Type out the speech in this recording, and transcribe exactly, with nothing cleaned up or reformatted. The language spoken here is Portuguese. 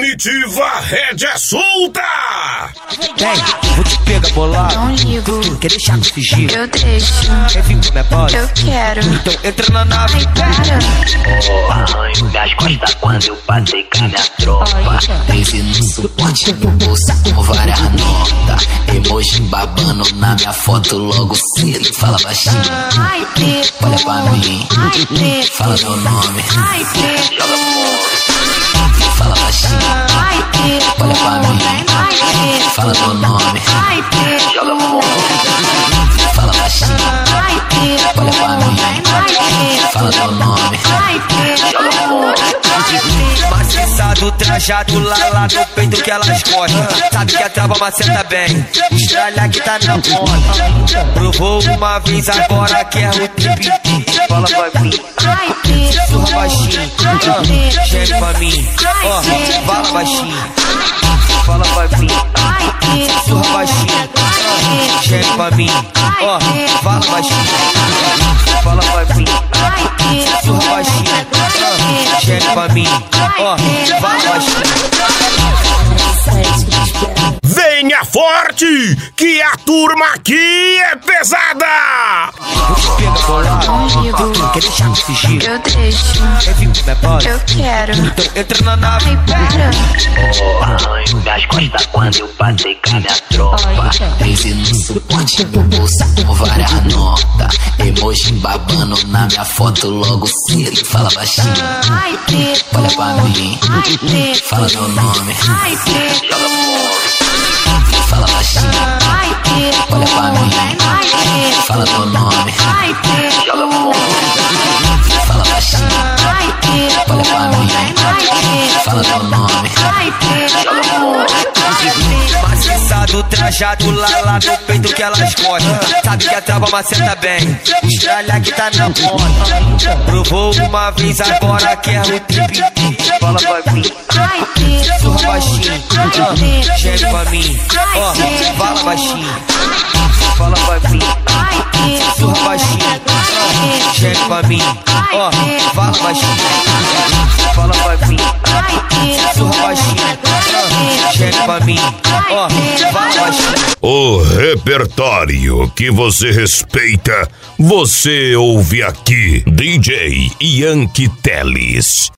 Comitiva rédea solta! Vem, vou te pegar bolado. Não ligo. Tu quer deixar me fingir? Eu deixo. Quer vir com minha pose? Eu quero. Então entra na nave. Ai, para. Oh, arranho minhas costas quando eu passei com a minha tropa. Crise no suporte, bolsa com várias notas. Emoji babando na minha foto logo cedo. Fala baixinho, Ai, preto. olha pra mim. Ai, preto. Fala meu nome, Ai, preto. fala baixinho. Ai, preto. Olha pra mim, Ai, preto. fala meu nome. Ai, preto. Fala baixinho, Ai, preto. olha pra mim. Ai, preto. Fala meu nome. Ai, preto. Maciçado, trajado lá, lá no peito que elas gostam. Sabe que a trava maceta bem. Estralha que tá na moda. Provou uma vez, agora quer o trip. Fala pra mim, Ai, preto. surra baixinho. Ah, geme pra mim, ó, fala baixinho. Fala pra mim, Ai, preto. surra baixinho. Ah, geme pra mim, ó, fala baixinho. Fala pra mim, Ai, preto. surra baixinho. Ah, geme pra mim, ó, fala baixinho. Venha forte, que a turma aqui é pesada! Vou te pegar bolado. Não ligo. Tu quer deixar me fingir? Eu deixo. Quer vir com minha pose? Eu quero. Então entra na nave. Ai, para. Oh, arranho minhas costas quando eu passei com a minha tropa. Crise no suporte, bolsa com várias notas. Emoji babando na minha foto logo cedo. Fala baixinho, Ai, preto. olha pra mim. Ai, preto. Fala meu nome, Ai, preto. fala baixinho. Ai, preto. Olha pra mim, Ai, preto. fala meu nome. Ai, preto. Fala baixinho, Ai, preto. olha pra mim. Ai, preto. Fala meu nome. Ai, preto. Maciçado, trajado lá, lá no peito que elas gostam. Sabe que a trava maceta bem. Estralha que tá na moda. Provou uma vez, agora quer o trip. Fala pra mim, Ai, preto. surra baixinho. Ah, geme pra mim, ó, fala baixinho. Fala pra mim, Ai, preto. surra baixinho. Ah, geme pra mim, ó, fala baixinho. Fala pra mim, Ai, preto. surra baixinho. Ah, geme pra mim, ó, fala baixinho. O repertório que você respeita, você ouve aqui. D J Yankee Teles.